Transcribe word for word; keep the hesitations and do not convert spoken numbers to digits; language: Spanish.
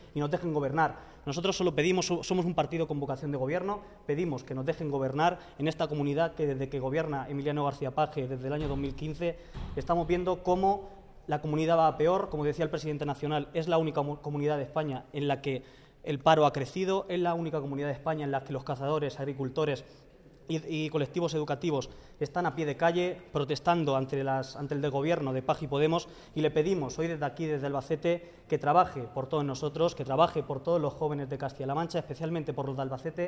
y nos dejen gobernar. Nosotros solo pedimos, somos un partido con vocación de gobierno, pedimos que nos dejen gobernar en esta comunidad que desde que gobierna Emiliano García Paje, desde el año dos mil quince, estamos viendo cómo la comunidad va a peor. Como decía el presidente nacional, es la única comunidad de España en la que el paro ha crecido, es la única comunidad de España en la que los cazadores, agricultores y, y colectivos educativos están a pie de calle protestando ante, las, ante el desgobierno de Paje y Podemos, y le pedimos hoy desde aquí, desde Albacete, que trabaje por todos nosotros, que trabaje por todos los jóvenes de Castilla-La Mancha, especialmente por los de Albacete,